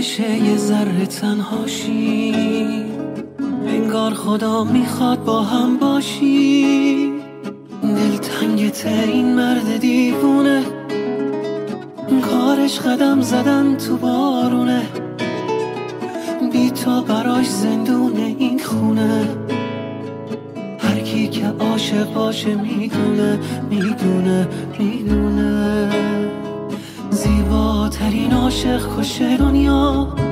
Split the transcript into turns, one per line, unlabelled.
بشه یه ذره تنهاشی، انگار خدا میخواد با هم باشی. دلتنگت این مرد دیوونه، کارش قدم زدن تو بارونه، بی تو براش زندونه این خونه. هر کی که عاشق باشه میدونه میدونه میدونه، زیباترین عاشق کشه دنیا.